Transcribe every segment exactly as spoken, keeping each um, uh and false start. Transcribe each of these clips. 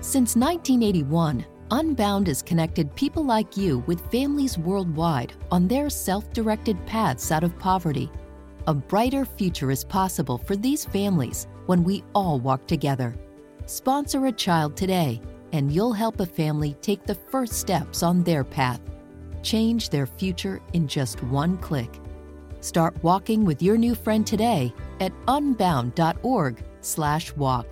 Since nineteen eighty-one, Unbound has connected people like you with families worldwide on their self-directed paths out of poverty. A brighter future is possible for these families when we all walk together. Sponsor a child today, and you'll help a family take the first steps on their path. Change their future in just one click. Start walking with your new friend today at unbound.org slash walk.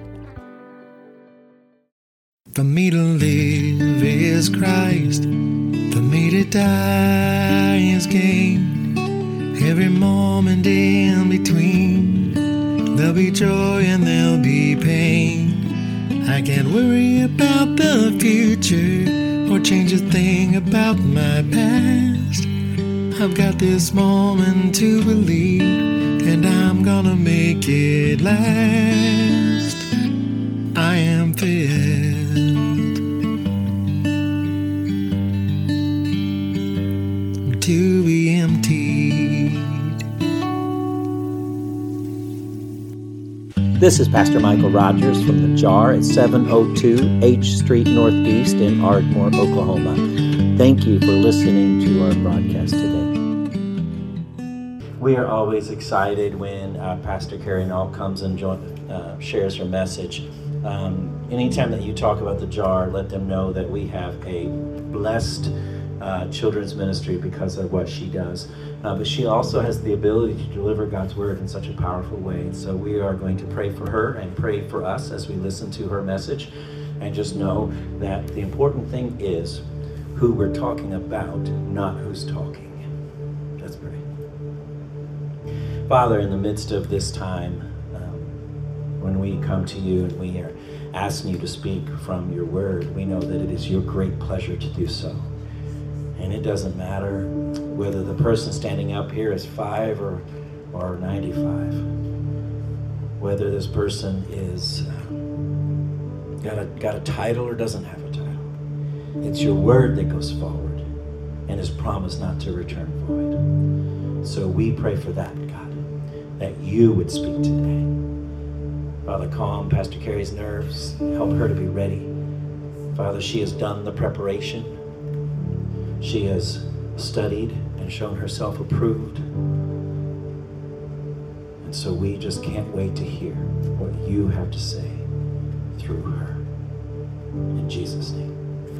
For me to live is Christ, for me to die is gain. Every moment in between, there'll be joy and there'll be pain. I can't worry about the future or change a thing about my past. I've got this moment to believe, and I'm gonna make it last. I am filled to be emptied. This is Pastor Michael Rogers from The Jar at seven oh two H Street Northeast in Ardmore, Oklahoma. Thank you for listening to our broadcast today. We are always excited when uh, Pastor Carrie Nault comes and join, uh, shares her message. Um, anytime that you talk about The Jar, let them know that we have a blessed uh, children's ministry because of what she does. Uh, but she also has the ability to deliver God's word in such a powerful way. So we are going to pray for her and pray for us as we listen to her message. And just know that the important thing is who we're talking about, not who's talking. Let's pray. Father, in the midst of this time, um, when we come to you and we are asking you to speak from your word, we know that it is your great pleasure to do so. And it doesn't matter whether the person standing up here is five or, or ninety-five, whether this person is uh, got a, got a title or doesn't have a title. It's your word that goes forward and is promised not to return void. So we pray for that, God, that you would speak today. Father, calm Pastor Carrie's nerves. Help her to be ready. Father, she has done the preparation. She has studied and shown herself approved. And so we just can't wait to hear what you have to say through her. In Jesus' name,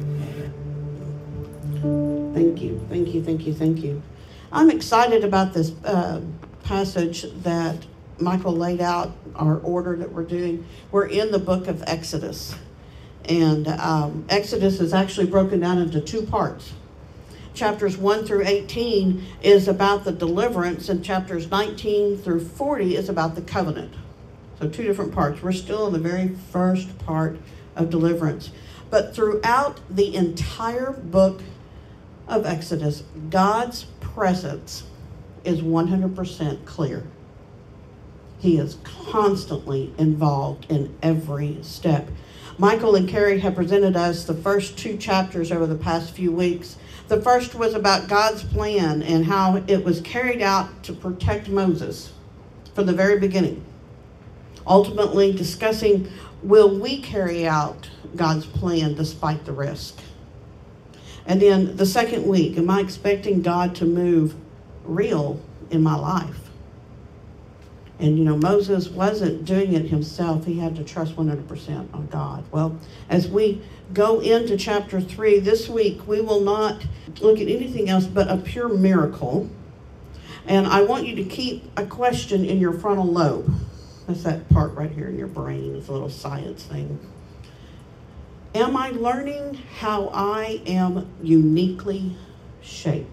amen. Thank you, thank you, thank you, thank you. I'm excited about this uh, passage that Michael laid out, our order that we're doing. We're in the book of Exodus. And um, Exodus is actually broken down into two parts. Chapters one through eighteen is about the deliverance, and chapters nineteen through forty is about the covenant. So two different parts. We're still in the very first part of deliverance. But throughout the entire book of Exodus, God's presence is one hundred percent clear. He is constantly involved in every step. Michael and Carrie have presented us the first two chapters over the past few weeks. The first was about God's plan and how it was carried out to protect Moses from the very beginning. Ultimately discussing, will we carry out God's plan despite the risk? And then the second week, am I expecting God to move real in my life? And, you know, Moses wasn't doing it himself. He had to trust one hundred percent on God. Well, as we go into chapter three this week, we will not look at anything else but a pure miracle. And I want you to keep a question in your frontal lobe. That's that part right here in your brain. It's a little science thing. Am I learning how I am uniquely shaped?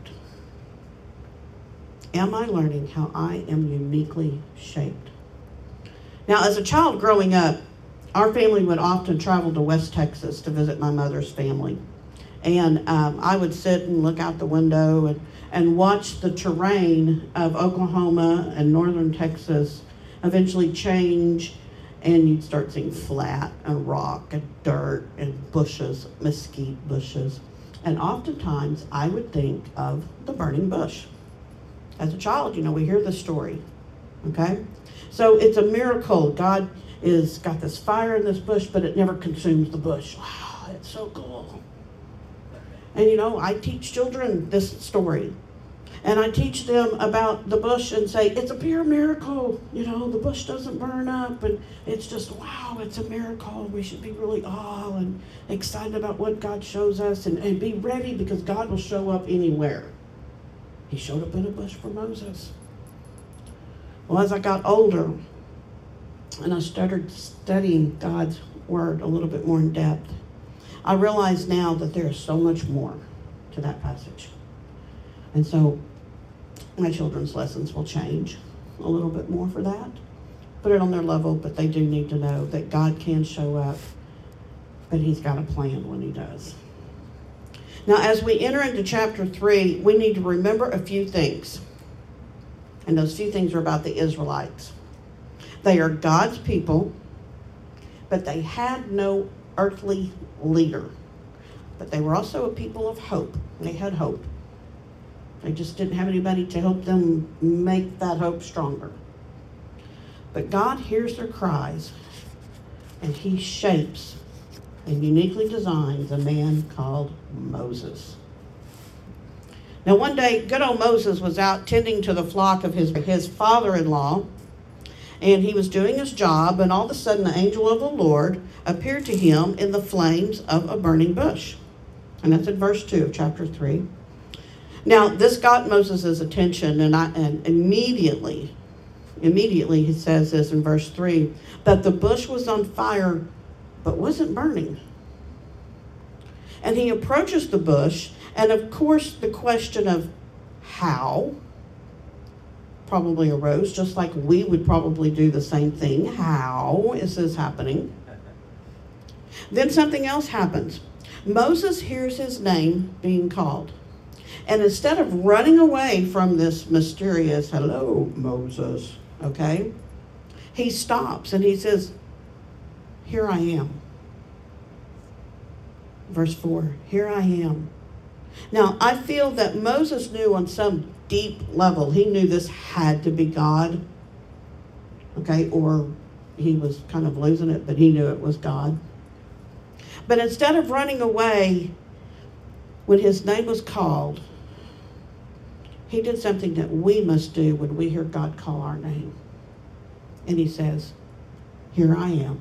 Am I learning how I am uniquely shaped? Now, as a child growing up, our family would often travel to West Texas to visit my mother's family. And um, I would sit and look out the window and, and watch the terrain of Oklahoma and northern Texas eventually change, and you'd start seeing flat and rock and dirt and bushes, mesquite bushes. And oftentimes I would think of the burning bush. As a child, you know, we hear the story, okay? So it's a miracle. God is got this fire in this bush, but it never consumes the bush. Wow, it's so cool. And you know, I teach children this story. And I teach them about the bush and say, it's a pure miracle. You know, the bush doesn't burn up. And it's just, wow, it's a miracle. We should be really awe and excited about what God shows us, and, and be ready, because God will show up anywhere. He showed up in a bush for Moses. Well, as I got older and I started studying God's word a little bit more in depth, I realize now that there is so much more to that passage. And so my children's lessons will change a little bit more for that. Put it on their level, but they do need to know that God can show up, but he's got a plan when he does. Now, as we enter into chapter three, we need to remember a few things. And those few things are about the Israelites. They are God's people, but they had no earthly leader. But they were also a people of hope. They had hope. They just didn't have anybody to help them make that hope stronger. But God hears their cries, and he shapes and uniquely designs a man called Moses. Now one day, good old Moses was out tending to the flock of his, his father-in-law, and he was doing his job, and all of a sudden the angel of the Lord appeared to him in the flames of a burning bush. And that's in verse two of chapter three. Now, this got Moses' attention, and, I, and immediately, immediately he says this in verse three, that the bush was on fire, but wasn't burning. And he approaches the bush, and of course the question of how probably arose, just like we would probably do the same thing. How is this happening? Then something else happens. Moses hears his name being called. And instead of running away from this mysterious, hello, Moses, okay, he stops and he says, here I am. Verse four, here I am. Now, I feel that Moses knew on some deep level, he knew this had to be God, okay, or he was kind of losing it, but he knew it was God. But instead of running away when his name was called, he did something that we must do when we hear God call our name. And he says, here I am.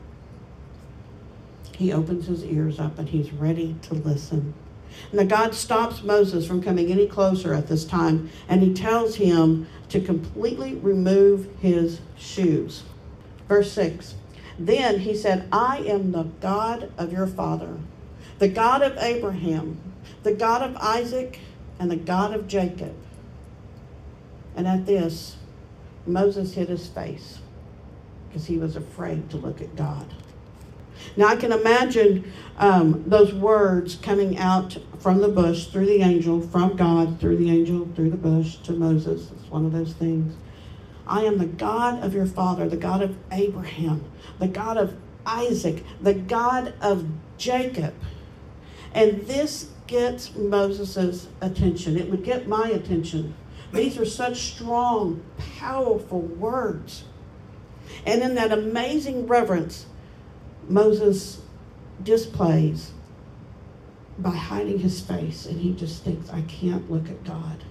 He opens his ears up and he's ready to listen. Now God stops Moses from coming any closer at this time, and he tells him to completely remove his shoes. Verse six, then he said, I am the God of your father, the God of Abraham, the God of Isaac, and the God of Jacob. And at this, Moses hid his face because he was afraid to look at God. Now I can imagine um, those words coming out from the bush through the angel, from God through the angel, through the bush to Moses. It's one of those things. I am the God of your father, the God of Abraham, the God of Isaac, the God of Jacob. And this gets Moses' attention. It would get my attention. These are such strong, powerful words. And in that amazing reverence, Moses displays by hiding his face, and he just thinks, I can't look at God.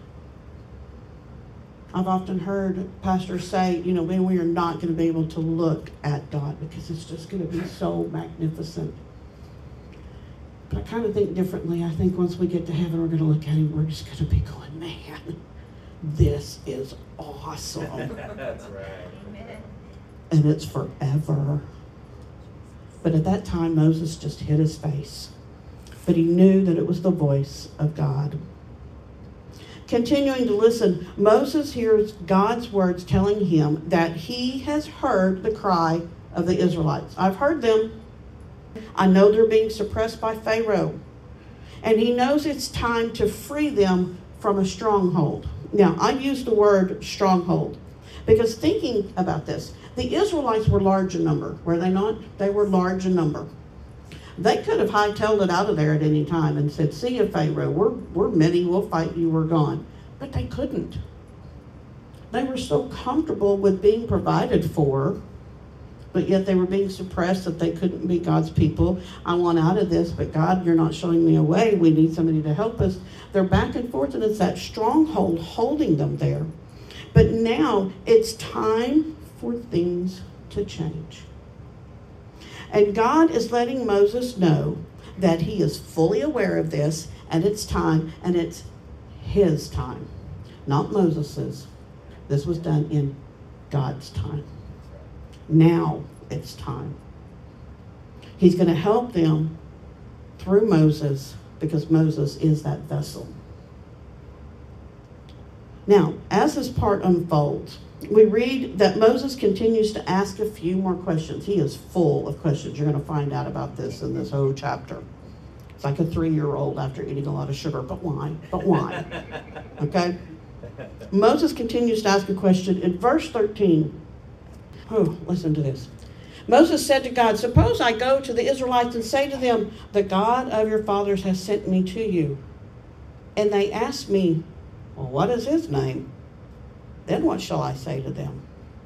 I've often heard pastors say, you know, when we are not going to be able to look at God because it's just going to be so magnificent. But I kind of think differently. I think once we get to heaven, we're going to look at him, we're just going to be going, man, this is awesome. That's right. Amen. And it's forever. But at that time, Moses just hid his face. But he knew that it was the voice of God. Continuing to listen, Moses hears God's words telling him that he has heard the cry of the Israelites. I've heard them. I know they're being suppressed by Pharaoh. And he knows it's time to free them from a stronghold. Now, I use the word stronghold because thinking about this, the Israelites were large in number, were they not? They were large in number. They could have hightailed it out of there at any time and said, see you, Pharaoh, we're, we're many, we'll fight you, we're gone. But they couldn't. They were so comfortable with being provided for but yet they were being suppressed that they couldn't be God's people. I want out of this, but God, you're not showing me a way. We need somebody to help us. They're back and forth, and it's that stronghold holding them there. But now it's time for things to change. And God is letting Moses know that he is fully aware of this, and it's time, and it's his time, not Moses's. This was done in God's time. Now it's time. He's going to help them through Moses because Moses is that vessel. Now, as this part unfolds, we read that Moses continues to ask a few more questions. He is full of questions. You're going to find out about this in this whole chapter. It's like a three-year-old after eating a lot of sugar. But why? But why? Okay? Moses continues to ask a question. In verse thirteen, oh, listen to this. Moses said to God, suppose I go to the Israelites and say to them, the God of your fathers has sent me to you. And they ask me, well, what is his name? Then what shall I say to them?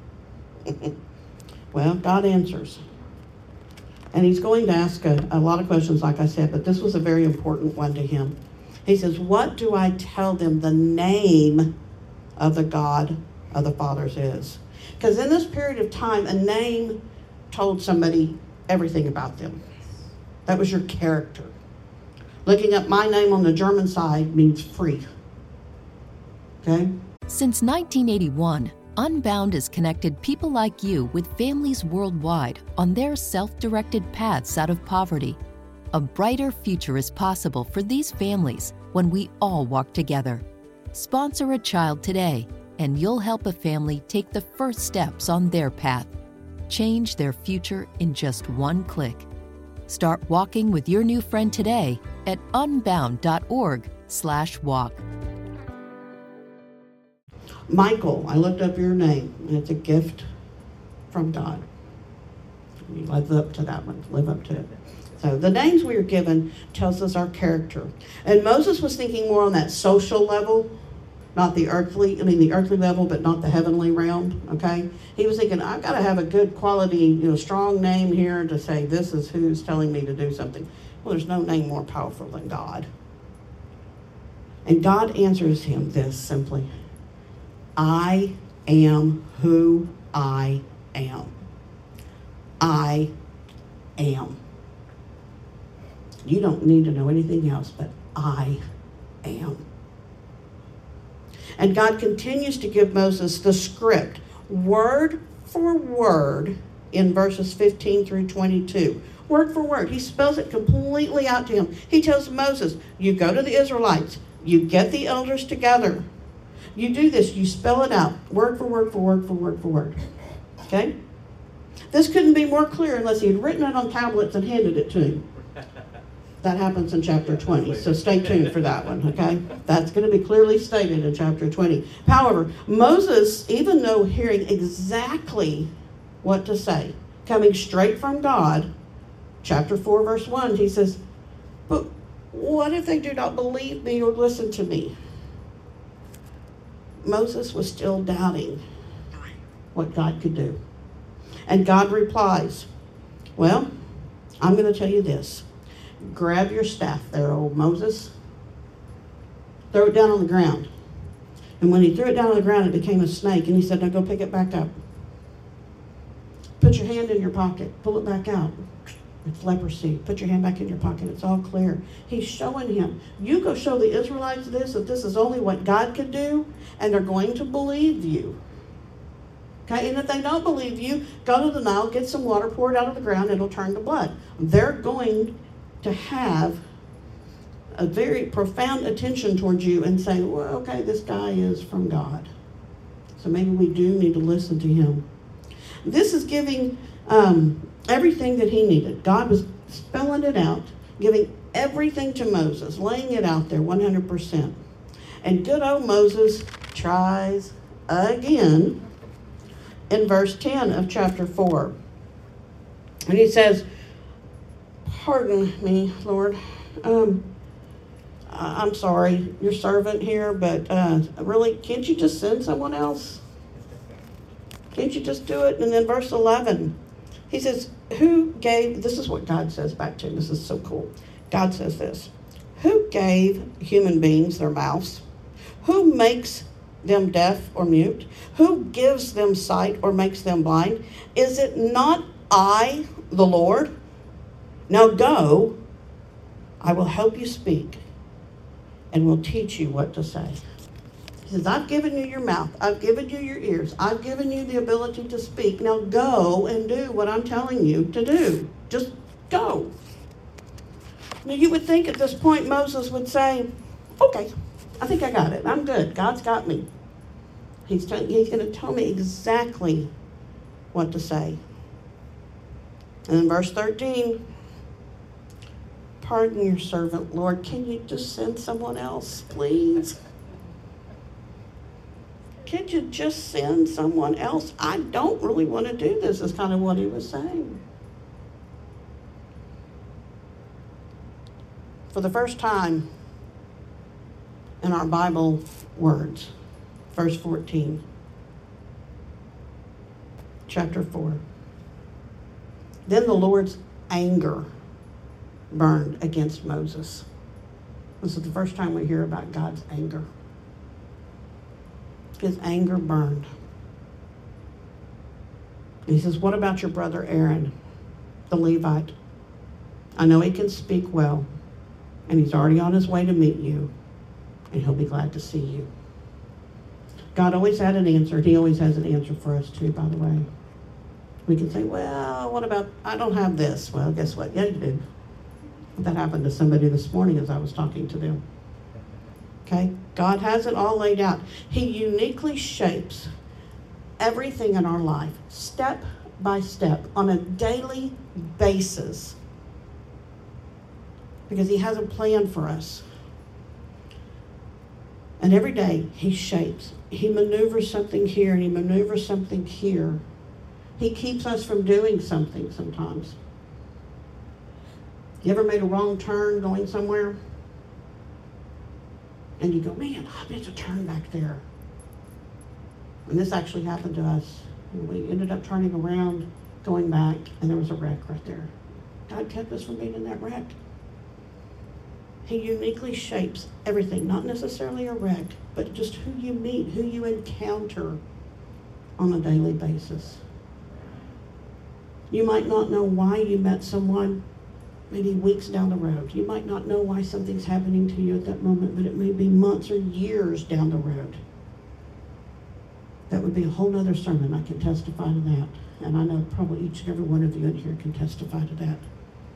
Well, God answers. And he's going to ask a, a lot of questions, like I said, but this was a very important one to him. He says, what do I tell them the name of the God of the fathers is? Because in this period of time, a name told somebody everything about them. That was your character. Looking up my name on the German side means free. Okay? Since nineteen eighty-one, Unbound has connected people like you with families worldwide on their self-directed paths out of poverty. A brighter future is possible for these families when we all walk together. Sponsor a child today, and you'll help a family take the first steps on their path. Change their future in just one click. Start walking with your new friend today at unbound.org slash walk. Michael, I looked up your name, and it's a gift from God. You live up to that one. Live up to it. So the names we are given tells us our character. And Moses was thinking more on that social level, not the earthly, I mean the earthly level, but not the heavenly realm, okay? He was thinking, I've got to have a good quality, you know, strong name here to say this is who's telling me to do something. Well, there's no name more powerful than God. And God answers him this simply. I am who I am. I am. You don't need to know anything else, but I am. And God continues to give Moses the script, word for word, in verses fifteen through twenty-two. Word for word. He spells it completely out to him. He tells Moses, you go to the Israelites, you get the elders together. You do this, you spell it out, word for word for word for word for word. Okay? This couldn't be more clear unless he had written it on tablets and handed it to him. That happens in chapter twenty, so stay tuned for that one, okay? That's going to be clearly stated in chapter twenty. However, Moses, even though hearing exactly what to say, coming straight from God, chapter four, verse one, he says, but what if they do not believe me or listen to me? Moses was still doubting what God could do. And God replies, well, I'm going to tell you this. Grab your staff there, old Moses. Throw it down on the ground. And when he threw it down on the ground, it became a snake. And he said, now go pick it back up. Put your hand in your pocket. Pull it back out. It's leprosy. Put your hand back in your pocket. It's all clear. He's showing him. You go show the Israelites this, that this is only what God could do, and they're going to believe you. Okay, and if they don't believe you, go to the Nile, get some water, pour it out of the ground, it'll turn to blood. They're going to have a very profound attention towards you and say, well, okay, this guy is from God. So maybe we do need to listen to him. This is giving um, everything that he needed. God was spelling it out, giving everything to Moses, laying it out there one hundred percent. And good old Moses tries again in verse ten of chapter four. And he says, pardon me, Lord. Um, I'm sorry, your servant here, but uh, really, can't you just send someone else? Can't you just do it? And then verse eleven, He says, who gave, this is what God says back to him. This is so cool. God says this, who gave human beings their mouths? Who makes them deaf or mute? Who gives them sight or makes them blind? Is it not I, the Lord? Now go, I will help you speak and will teach you what to say. He says, I've given you your mouth. I've given you your ears. I've given you the ability to speak. Now go and do what I'm telling you to do. Just go. Now you would think at this point Moses would say, okay, I think I got it. I'm good. God's got me. He's, t- he's going to tell me exactly what to say. And in verse thirteen, pardon your servant, Lord. Can you just send someone else, please? Could you just send someone else? I don't really want to do this, is kind of what he was saying. For the first time in our Bible words, verse fourteen, chapter four. Then the Lord's anger burned against Moses. This is the first time we hear about God's anger. His anger burned. He says, what about your brother Aaron, the Levite? I know he can speak well, and he's already on his way to meet you, and he'll be glad to see you. God always had an answer. He always has an answer for us too, by the way. We can say, well, what about, I don't have this. Well, guess what? Yeah, you do. That happened to somebody this morning as I was talking to them. Okay? God has it all laid out. He uniquely shapes everything in our life, step by step, on a daily basis, because he has a plan for us. And every day he shapes. He maneuvers something here and he maneuvers something here. He keeps us from doing something sometimes. You ever made a wrong turn going somewhere? And you go, man, I meant to turn back there. And this actually happened to us. We ended up turning around, going back, and there was a wreck right there. God kept us from being in that wreck. He uniquely shapes everything, not necessarily a wreck, but just who you meet, who you encounter on a daily basis. You might not know why you met someone maybe weeks down the road. You might not know why something's happening to you at that moment, but it may be months or years down the road. That would be a whole other sermon. I can testify to that. And I know probably each and every one of you in here can testify to that.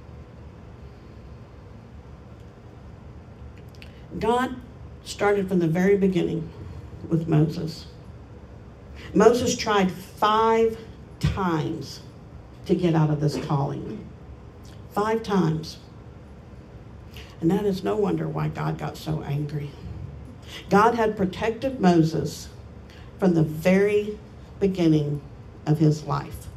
God started from the very beginning with Moses. Moses tried five times to get out of this calling. Five times. And that is no wonder why God got so angry. God had protected Moses from the very beginning of his life,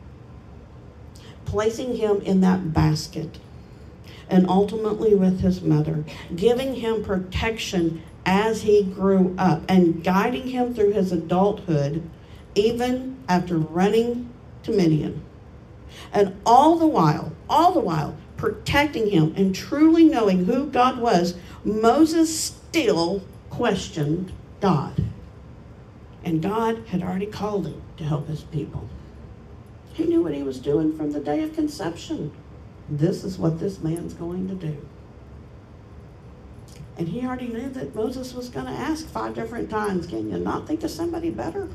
placing him in that basket and ultimately with his mother, giving him protection as he grew up and guiding him through his adulthood, even after running to Midian. And all the while, all the while, protecting him and truly knowing who God was, Moses still questioned God. And God had already called him to help his people. He knew what he was doing from the day of conception. This is what this man's going to do. And he already knew that Moses was going to ask five different times, can you not think of somebody better?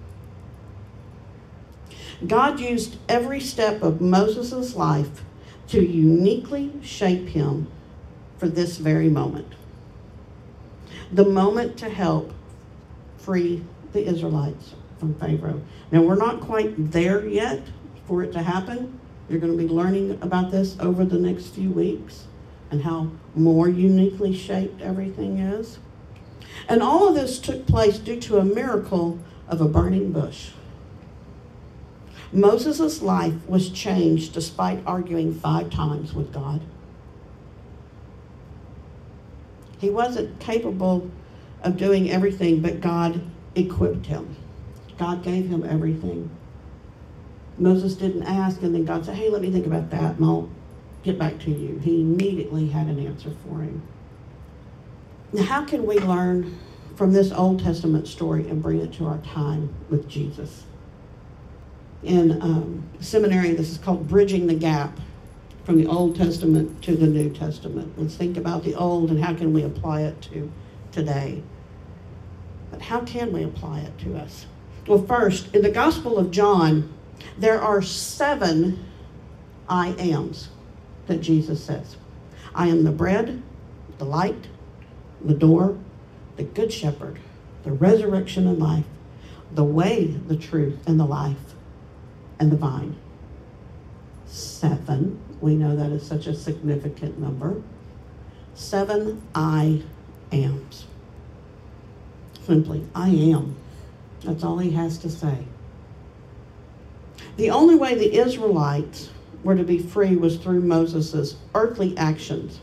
God used every step of Moses' life to uniquely shape him for this very moment. The moment to help free the Israelites from Pharaoh. Now, we're not quite there yet for it to happen. You're going to be learning about this over the next few weeks and how more uniquely shaped everything is. And all of this took place due to a miracle of a burning bush. Moses' life was changed despite arguing five times with God. He wasn't capable of doing everything, but God equipped him. God gave him everything. Moses didn't ask and then God said, hey, let me think about that and I'll get back to you. He immediately had an answer for him. Now, how can we learn from this Old Testament story and bring it to our time with Jesus? In um, seminary, this is called Bridging the Gap from the Old Testament to the New Testament. Let's think about the old and how can we apply it to today. But how can we apply it to us? Well, first, in the Gospel of John, there are seven I ams that Jesus says. I am the bread, the light, the door, the good shepherd, the resurrection and life, the way, the truth, and the life, and the vine. Seven. We know that is such a significant number. Seven I ams. Simply, I am. That's all he has to say. The only way the Israelites were to be free was through Moses' earthly actions,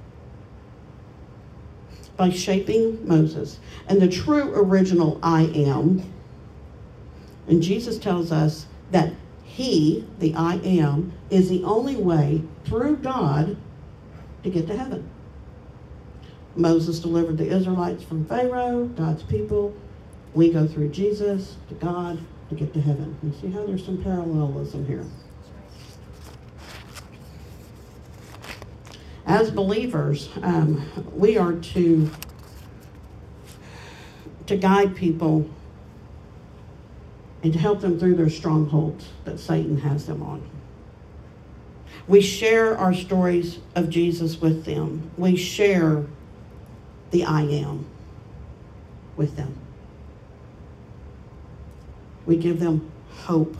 by shaping Moses. And the true original I am, and Jesus tells us that he, the I am, is the only way through God to get to heaven. Moses delivered the Israelites from Pharaoh, God's people. We go through Jesus to God to get to heaven. You see how there's some parallelism here. As believers, um, we are to, to guide people and to help them through their strongholds that Satan has them on. We share our stories of Jesus with them. We share the I am with them. We give them hope.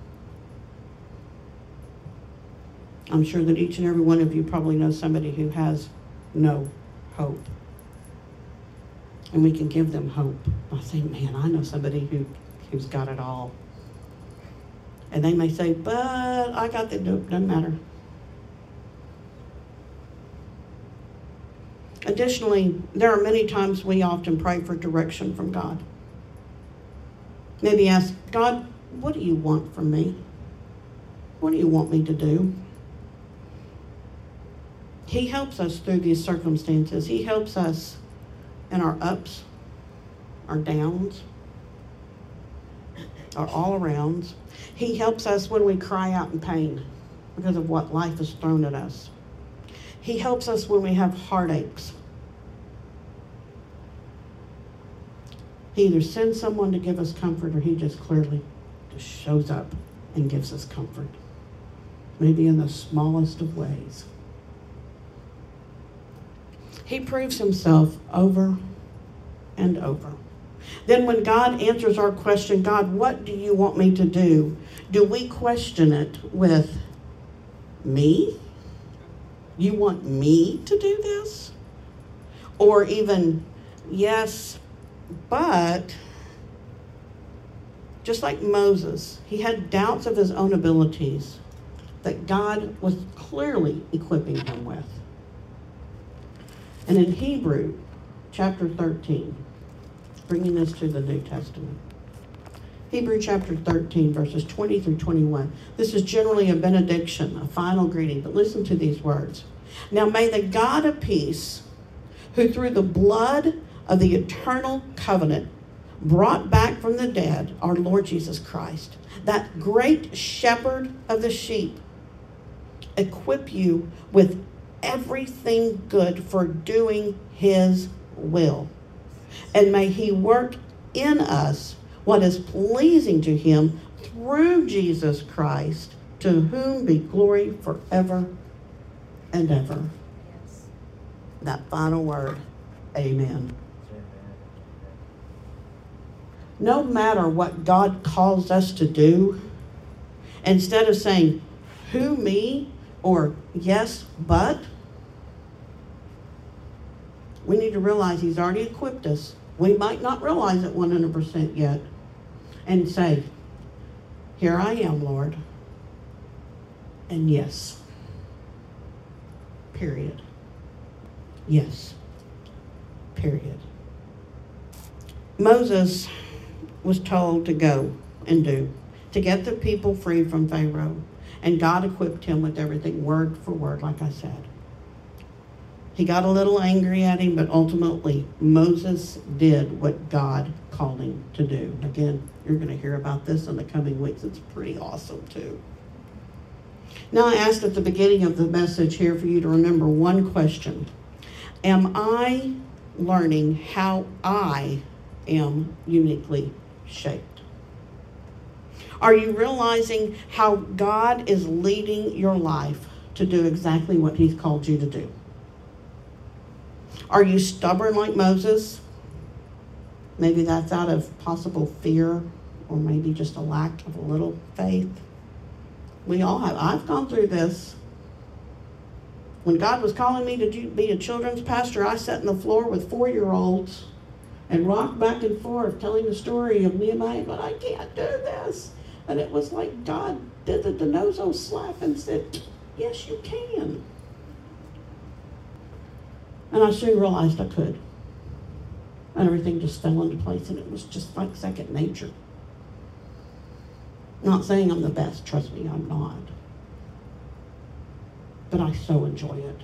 I'm sure that each and every one of you probably know somebody who has no hope. And we can give them hope. I think, man, I know somebody who, who's got it all. And they may say, but I got the dope, doesn't matter. Additionally, there are many times we often pray for direction from God. Maybe ask, God, what do you want from me? What do you want me to do? He helps us through these circumstances. He helps us in our ups, our downs, our all-arounds. He helps us when we cry out in pain because of what life has thrown at us. He helps us when we have heartaches. He either sends someone to give us comfort or he just clearly just shows up and gives us comfort. Maybe in the smallest of ways. He proves himself over and over. Then when God answers our question, God, what do you want me to do? Do we question it with me? You want me to do this? Or even, yes, but just like Moses, he had doubts of his own abilities that God was clearly equipping him with. And in Hebrew, chapter thirteen, bringing this to the New Testament, Hebrew chapter thirteen, verses twenty through twenty-one. This is generally a benediction, a final greeting, but listen to these words. Now may the God of peace, who through the blood of the eternal covenant brought back from the dead our Lord Jesus Christ, that great shepherd of the sheep, equip you with everything good for doing his will. And may he work in us what is pleasing to him through Jesus Christ, to whom be glory forever and ever. Yes. That final word, amen. No matter what God calls us to do, instead of saying, who, me, or yes, but, we need to realize he's already equipped us. We might not realize it one hundred percent yet. And say, here I am, Lord. And yes. Period. Yes. Period. Moses was told to go and do. to get the people free from Pharaoh. And God equipped him with everything, word for word, like I said. He got a little angry at him, but ultimately Moses did what God called him to do. Again, you're going to hear about this in the coming weeks. It's pretty awesome, too. Now, I asked at the beginning of the message here for you to remember one question. Am I learning how I am uniquely shaped? Are you realizing how God is leading your life to do exactly what he's called you to do? Are you stubborn like Moses? Maybe that's out of possible fear, or maybe just a lack of a little faith. We all have. I've gone through this. When God was calling me to do, be a children's pastor, I sat on the floor with four-year-olds and rocked back and forth telling the story of Nehemiah, but I can't do this. And it was like God did the DeNozo slap and said, yes, you can. And I soon realized I could. And everything just fell into place, and it was just like second nature. Not saying I'm the best, trust me, I'm not. But I so enjoy it.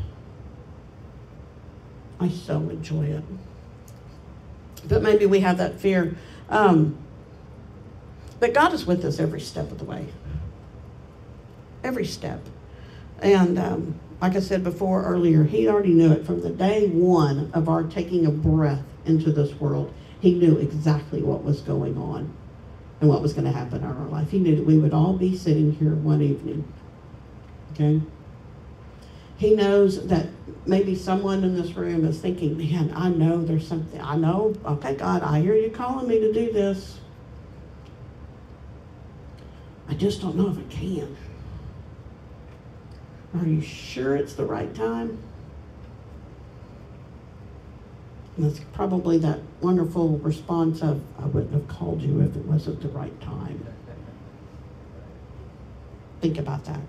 I so enjoy it. But maybe we have that fear. Um, but God is with us every step of the way. Every step. And um, like I said before earlier, he already knew it from the day one of our taking a breath into this world. He knew exactly what was going on and what was going to happen in our life. He knew that we would all be sitting here one evening. Okay? He knows that maybe someone in this room is thinking, man, I know there's something. I know, okay, God, I hear you calling me to do this. I just don't know if I can. Are you sure it's the right time? And that's probably that wonderful response of, I wouldn't have called you if it wasn't the right time. Think about that.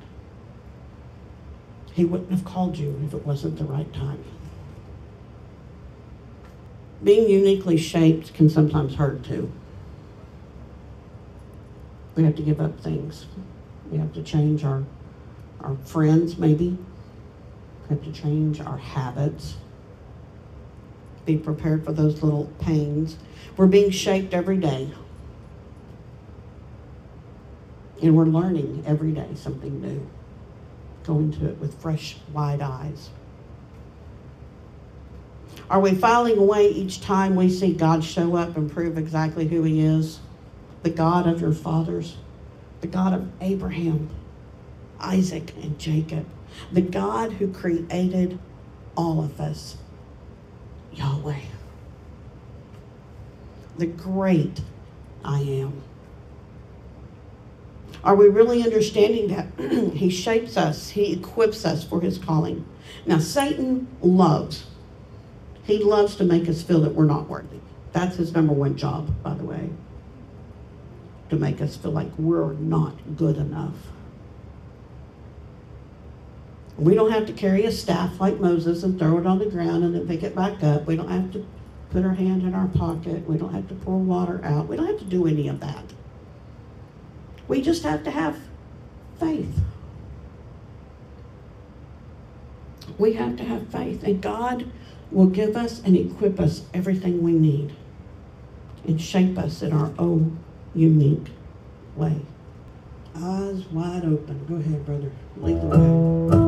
He wouldn't have called you if it wasn't the right time. Being uniquely shaped can sometimes hurt too. We have to give up things. We have to change our, our friends, maybe. We have to change our habits. Be prepared for those little pains. We're being shaped every day. And we're learning every day something new. Going to it with fresh, wide eyes. Are we filing away each time we see God show up and prove exactly who he is? The God of your fathers, the God of Abraham, Isaac, and Jacob, the God who created all of us, Yahweh, the great I am. Are we really understanding that he shapes us, he equips us for his calling? Now, Satan loves, he loves to make us feel that we're not worthy. That's his number one job, by the way. To make us feel like we're not good enough. We don't have to carry a staff like Moses and throw it on the ground and then pick it back up. We don't have to put our hand in our pocket. We don't have to pour water out. We don't have to do any of that. We just have to have faith. We have to have faith, and God will give us and equip us everything we need and shape us in our own unique way. Eyes wide open. Go ahead, brother. Lead the way.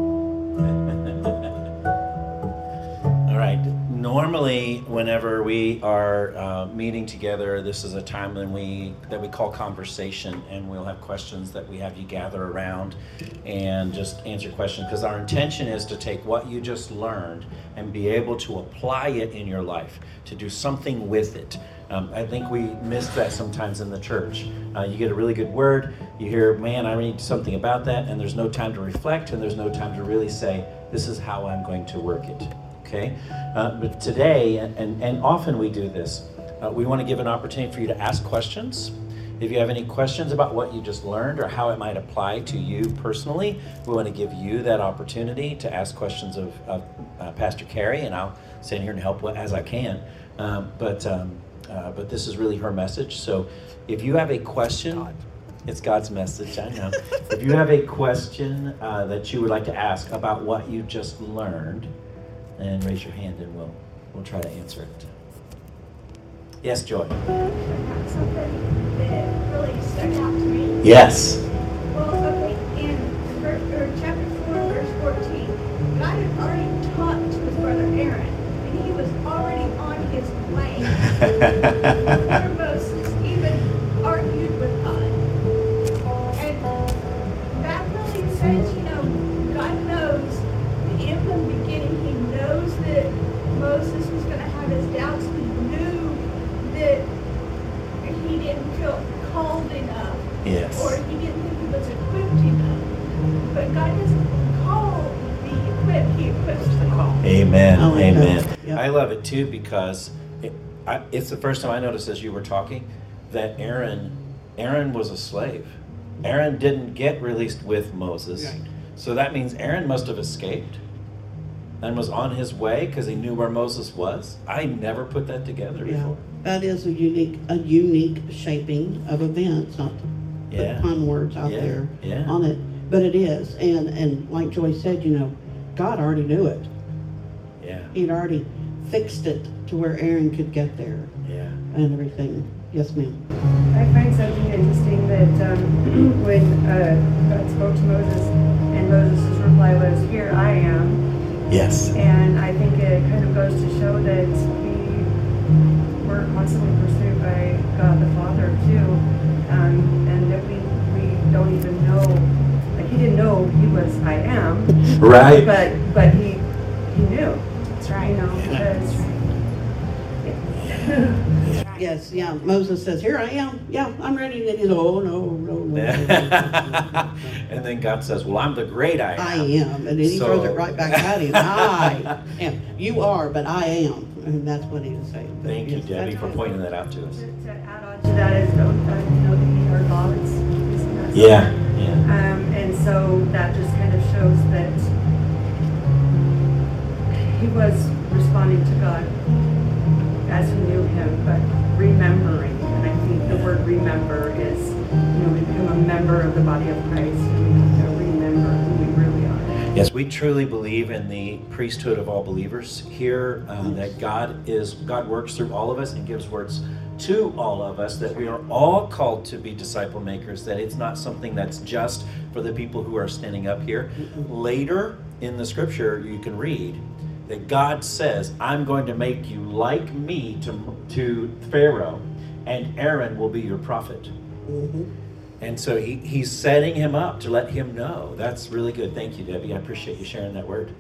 All right. Normally, whenever we are uh, meeting together, this is a time when we that we call conversation, and we'll have questions that we have you gather around and just answer questions, because our intention is to take what you just learned and be able to apply it in your life, to do something with it. Um, I think we miss that sometimes in the church. Uh, you get a really good word, you hear, man, I need something about that, and there's no time to reflect, and there's no time to really say, this is how I'm going to work it. Okay, uh, but today, and, and often we do this, uh, we want to give an opportunity for you to ask questions. If you have any questions about what you just learned or how it might apply to you personally, we want to give you that opportunity to ask questions of, of uh, Pastor Carrie, and I'll stand here and help as I can. Um, but um, uh, but this is really her message. So if you have a question It's God's message, I know. If you have a question uh, that you would like to ask about what you just learned, then raise your hand and we'll we'll try to answer it. Yes, Joy. Something that really stuck out to me. Yes. Well, okay, in verse, or chapter four, verse fourteen, God had already talked to his brother Aaron, and he was already on his way. Before Moses even argued with God. And that really says, you know, God knows in the beginning, he knows that Moses was going to have his doubts. He knew that he didn't feel called enough. Yes. Or he didn't think he was equipped enough. But God doesn't call the equipped, he equips the call. Amen. I like Amen. that. Yep. I love it too because it, I, it's the first time I noticed as you were talking that Aaron, Aaron was a slave. Aaron didn't get released with Moses. Right. So that means Aaron must have escaped and was on his way because he knew where Moses was. I never put that together Yeah, before. that is a unique, a unique shaping of events, not to Yeah. put pun words out Yeah, there yeah. on it, but it is. And, and like Joy said, you know, God already knew it. Yeah. He'd already fixed it to where Aaron could get there Yeah. and everything. Yes, ma'am. I find something interesting that um, when uh, God spoke to Moses, and Moses' reply was, "Here I am." Yes. And I think it kind of goes to show that we were constantly pursued by God the Father too, um, and that we we don't even know. Like he didn't know he was I am, Right. but but he he knew. That's right. You know, Yeah. because. Yes, yeah. Moses says, "Here I am. Yeah, I'm ready." And he's, "Oh no, no, no." no, no, no." And then God says, well, I'm the great I am. I am, and then he So- throws it right back at him. I am. You are, but I am, and that's what he was saying. But Thank you, yes, Debbie, that's for good. pointing that out to us. To, to add on to that is don't uh, know that he heard God. It's, isn't that Yeah. something? Yeah. Um, and so that just kind of shows that he was responding to God as he knew him, but remembering. And I think the word remember is, you know, we become a member of the body of Christ, and we have to remember who we really are. Yes, we truly believe in the priesthood of all believers here, uh, that God is God works through all of us and gives words to all of us, that we are all called to be disciple makers, that it's not something that's just for the people who are standing up here. Later in the scripture, you can read that God says, I'm going to make you like me to, to Pharaoh, and Aaron will be your prophet. Mhm. And so he, he's setting him up to let him know. That's really good. Thank you, Debbie. I appreciate you sharing that word.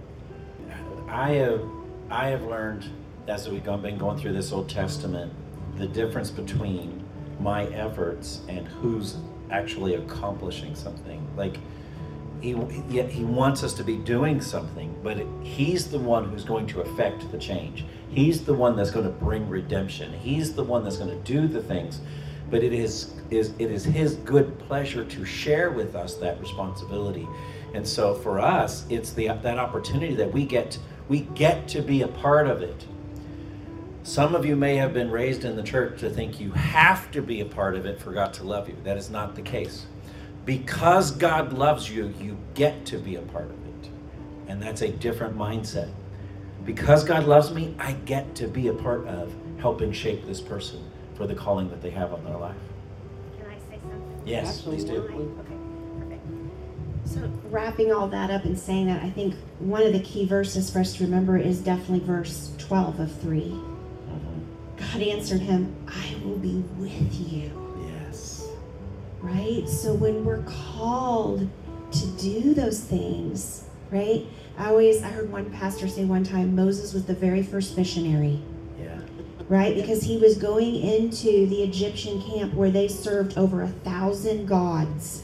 I have I have learned as we've gone, been going through this Old Testament, the difference between my efforts and who's actually accomplishing something. Like he yet he wants us to be doing something, but it, he's the one who's going to affect the change. He's the one that's going to bring redemption. He's the one that's going to do the things. But it is, is it is his good pleasure to share with us that responsibility. And so for us, it's the that opportunity that we get we get to be a part of it. Some of you may have been raised in the church to think you have to be a part of it for God to love you. That is not the case. Because God loves you, you get to be a part of it. And that's a different mindset. Because God loves me, I get to be a part of helping shape this person for the calling that they have on their life. Can I say something? Yes, please do. Absolutely. Okay, perfect. So wrapping all that up and saying that, I think one of the key verses for us to remember is definitely verse twelve of three. God answered him, I will be with you. Yes. Right? So when we're called to do those things, right? I always, I heard one pastor say one time, Moses was the very first missionary. Yeah. Right? Because he was going into the Egyptian camp where they served over a thousand gods.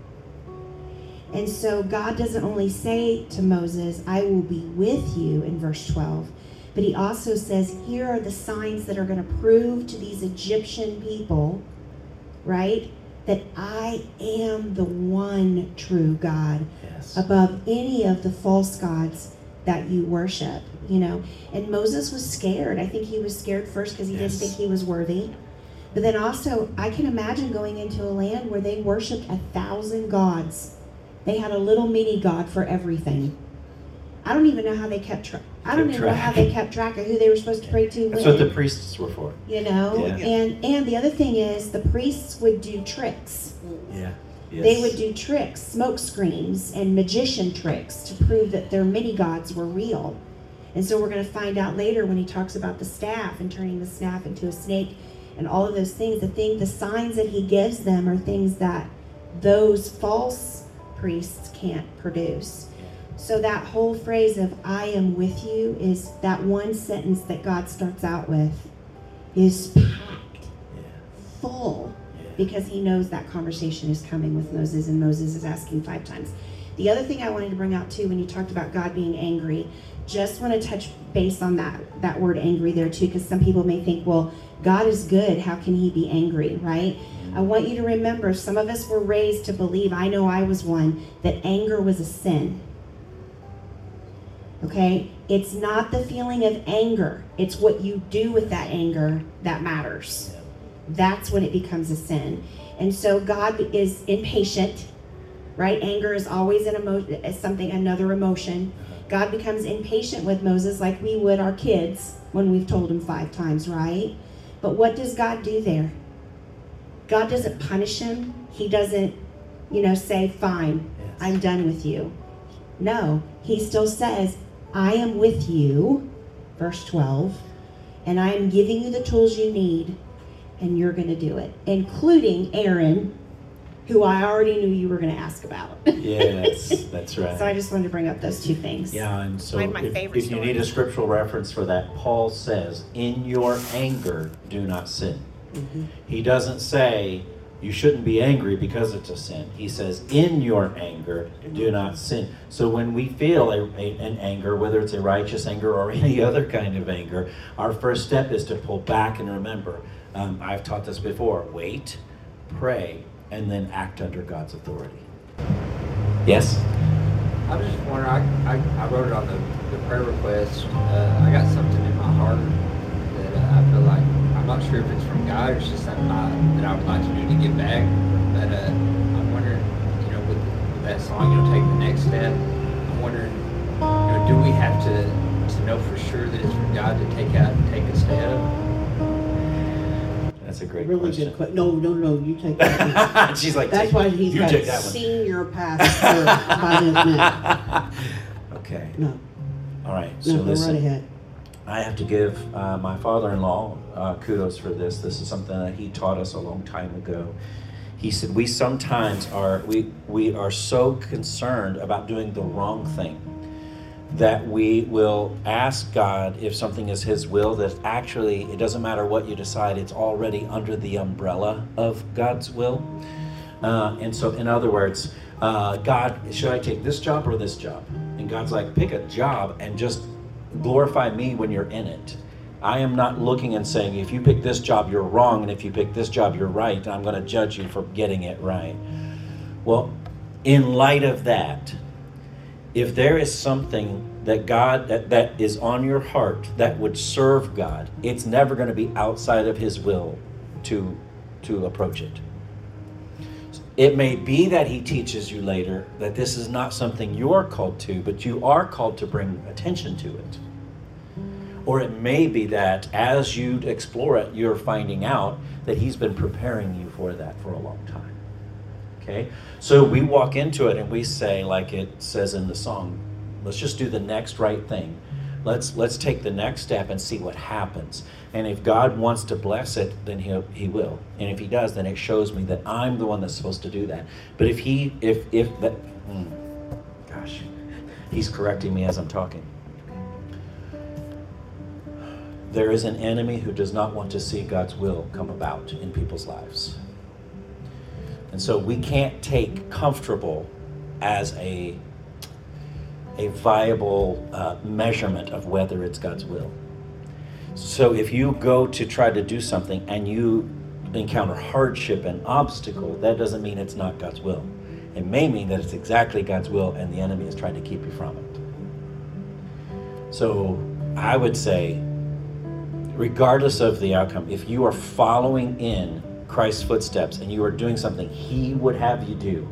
And so God doesn't only say to Moses, I will be with you in verse twelve, but he also says, here are the signs that are going to prove to these Egyptian people, right, that I am the one true God Yes. above any of the false gods that you worship, you know. And Moses was scared. I think he was scared first because he Yes. didn't think he was worthy. But then also, I can imagine going into a land where they worshipped a thousand gods. They had a little mini god for everything. I don't even know how they kept track. I don't Kept even know how they kept track of who they were supposed to pray to. That's when. what the priests were for. You know, Yeah. and and the other thing is the priests would do tricks. Yeah. Yes. They would do tricks, smoke screens, and magician tricks to prove that their mini gods were real. And so we're going to find out later when he talks about the staff and turning the staff into a snake and all of those things. The thing, the signs that he gives them are things that those false priests can't produce. So that whole phrase of "I am with you" is that one sentence that God starts out with is packed Yeah. full. Yeah. Because he knows that conversation is coming with Moses, and Moses is asking five times. The other thing I wanted to bring out too, when you talked about God being angry, just want to touch base on that that word angry there too, because some people may think, well, God is good, how can he be angry, right? I want you to remember, some of us were raised to believe, I know I was one, that anger was a sin. Okay? It's not the feeling of anger, it's what you do with that anger that matters. Yeah. That's when it becomes a sin. And so God is impatient, right? Anger is always an emo- something, another emotion. God becomes impatient with Moses like we would our kids when we've told him five times, right? But what does God do there? God doesn't punish him. He doesn't, you know, say, fine, Yes. I'm done with you. No, he still says, I am with you, verse twelve, and I am giving you the tools you need, and you're going to do it, including Aaron, who I already knew you were going to ask about. Yes, that's right. So I just wanted to bring up those two things. Yeah, and so One of my if, favorite if you need a stories. scriptural reference for that, Paul says, in your anger, do not sin. Mm-hmm. He doesn't say you shouldn't be angry because it's a sin. He says, in your anger, do not sin. So when we feel a, a, an anger, whether it's a righteous anger or any other kind of anger, our first step is to pull back and remember. Um, I've taught this before. Wait, pray, and then act under God's authority. Yes? I was just wondering, I, I, I wrote it on the, the prayer request. Uh, I got something in my heart that uh, I feel like, I'm not sure if it's from God or it's just something I, that I would like to do to give back. But uh, I'm wondering, you know, with, with that song, you know, take the next step. I'm wondering, you know, do we have to, to know for sure that it's from God to take out, take a step? That's a great Really question. good question. No, no, no, you take that one. She's like, That's why he's you got take that one. senior pastor by his neck. Okay. No, All right. So no, go listen, right ahead. I have to give uh, my father-in-law uh, kudos for this. This is something that he taught us a long time ago. He said, we sometimes are, we, we are so concerned about doing the wrong thing that we will ask God if something is his will, that actually it doesn't matter what you decide, it's already under the umbrella of God's will. Uh, and so in other words, uh, God, should I take this job or this job? And God's like, pick a job and just glorify me when you're in it. I am not looking and saying, if you pick this job, you're wrong, and if you pick this job, you're right, and I'm going to judge you for getting it right. Well, in light of that, if there is something that God, that, that is on your heart that would serve God, it's never going to be outside of his will to, to approach it. It may be that he teaches you later that this is not something you're called to, but you are called to bring attention to it. Or it may be that as you explore it, you're finding out that he's been preparing you for that for a long time. Okay? So we walk into it and we say, like it says in the song, let's just do the next right thing. Let's let's take the next step and see what happens. And if God wants to bless it, then he he will. And if he does, then it shows me that I'm the one that's supposed to do that. But if he if if that hmm, gosh, he's correcting me as I'm talking. There is an enemy who does not want to see God's will come about in people's lives. And so we can't take comfortable as a a viable uh, measurement of whether it's God's will. So if you go to try to do something and you encounter hardship and obstacle, that doesn't mean it's not God's will. It may mean that it's exactly God's will and the enemy is trying to keep you from it. So I would say, regardless of the outcome, if you are following in Christ's footsteps and you are doing something he would have you do,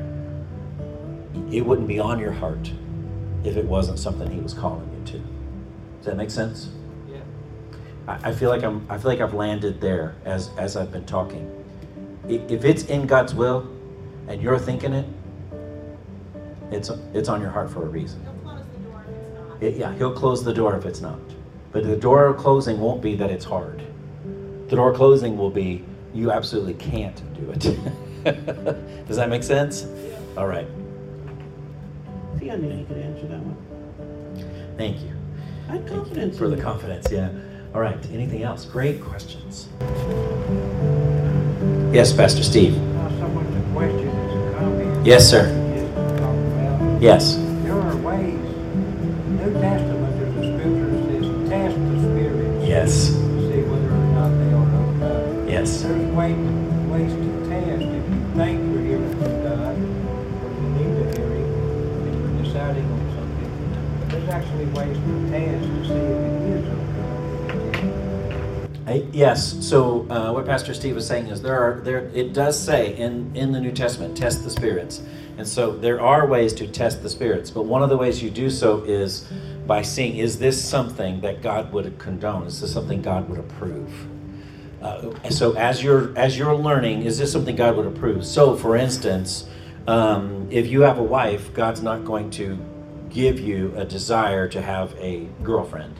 it wouldn't be on your heart if it wasn't something he was calling you to. Does that make sense? Yeah. I, I feel like I'm. I feel like I've landed there as as I've been talking. If it's in God's will, and you're thinking it, it's it's on your heart for a reason. He'll close the door if it's not. It, yeah, he'll close the door if it's not. But the door closing won't be that it's hard. The door closing will be you absolutely can't do it. Does that make sense? All right. See, I knew you could answer that one. Thank you. I had Thank you confidence for in the you. confidence. Yeah. All right. Anything else? Great questions. Yes, Pastor Steve. Not so much a question as a comment. Yes, sir. You just talked about. Yes. There are ways. New Testament, there's a scripture that says, test the spirits. Yes. To see whether or not they are of God. Yes. There's ways, ways to test if you think you're hearing from God, or you need to hear Him, and you're deciding on something. There's actually ways to test to see if it is of God. I, yes. So uh, what Pastor Steve was saying is there are there. It does say in in the New Testament, test the spirits, and so there are ways to test the spirits. But one of the ways you do so is by seeing, is this something that God would condone? Is this something God would approve? Uh, and so as you're as you're learning, is this something God would approve? So, for instance, um, if you have a wife, God's not going to give you a desire to have a girlfriend.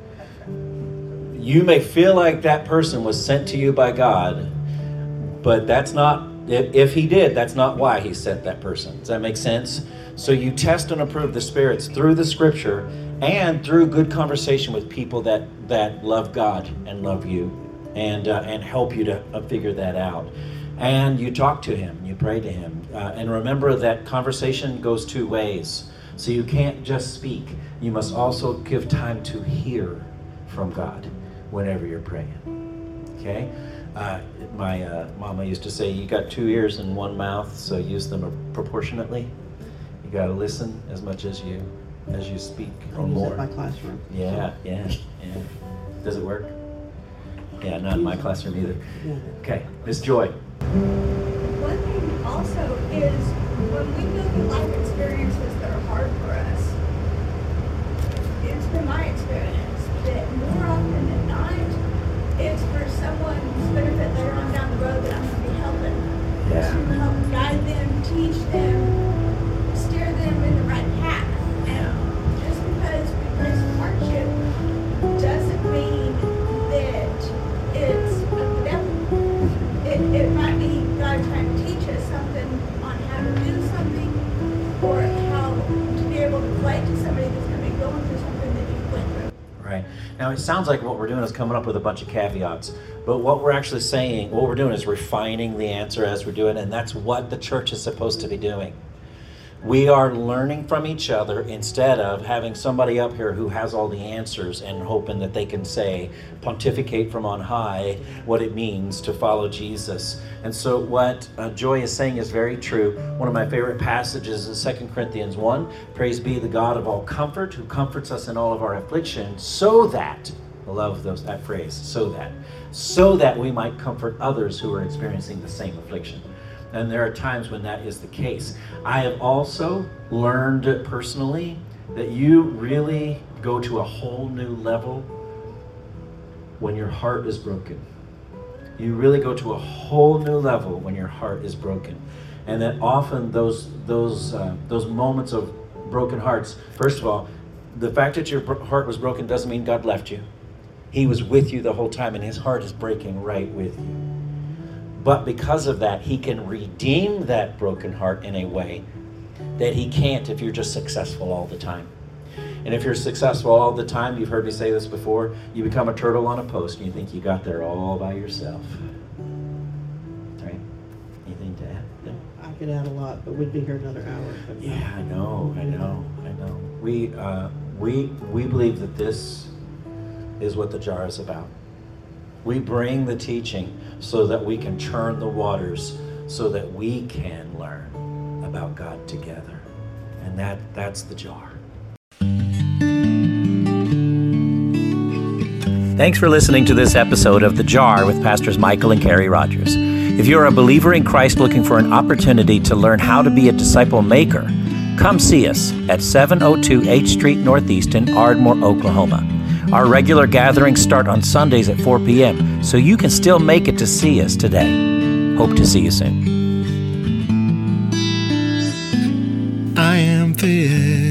You may feel like that person was sent to you by God, but that's not, if, if he did, that's not why he sent that person. Does that make sense? So you test and approve the spirits through the scripture and through good conversation with people that, that love God and love you and uh, and help you to uh, figure that out. And you talk to him, you pray to him. Uh, and remember that conversation goes two ways. So you can't just speak. You must also give time to hear from God whenever you're praying. Okay? Uh, my uh, mama used to say, you got two ears and one mouth, so use them proportionately. You got to listen as much as you as you speak I or use more. it in my classroom. Yeah, yeah, yeah. Does it work? Yeah, not in my classroom either. Yeah. Okay, Miss Joy. One thing also is when we go through life experiences that are hard for us, it's been my experience that more often than not, it's for someone's benefit later on down the road that I'm going to be helping. Yeah. To help guide them, teach them, steer them in the right path. And just because we face hardship doesn't mean that it's of the devil. It, it might be God trying to teach us something on how to do something or how to be able to relate to somebody that's going to be going through something that you went through. Right. Now, it sounds like what we're doing is coming up with a bunch of caveats, but what we're actually saying, what we're doing is refining the answer as we're doing, and that's what the church is supposed to be doing. We are learning from each other instead of having somebody up here who has all the answers and hoping that they can say, pontificate from on high, what it means to follow Jesus. And so what uh, Joy is saying is very true. One of my favorite passages is Second Corinthians one. Praise be the God of all comfort, who comforts us in all of our affliction, so that, I love those that phrase, so that, so that we might comfort others who are experiencing the same affliction. And there are times when that is the case. I have also learned personally that you really go to a whole new level when your heart is broken. You really go to a whole new level when your heart is broken. And that often those those uh, those moments of broken hearts, first of all, the fact that your heart was broken doesn't mean God left you. He was with you the whole time, and his heart is breaking right with you. But because of that, he can redeem that broken heart in a way that he can't if you're just successful all the time. And if you're successful all the time, you've heard me say this before, you become a turtle on a post and you think you got there all by yourself. Right? Anything to add? No? I could add a lot, but we'd be here another hour. But no. Yeah, I know, I know, I know. We, uh, we, we believe that this is what the jar is about. We bring the teaching so that we can churn the waters, so that we can learn about God together. And that, that's the jar. Thanks for listening to this episode of The Jar with Pastors Michael and Carrie Rogers. If you're a believer in Christ looking for an opportunity to learn how to be a disciple maker, come see us at seven oh two H Street Northeast in Ardmore, Oklahoma. Our regular gatherings start on Sundays at four p.m., so you can still make it to see us today. Hope to see you soon. I am filled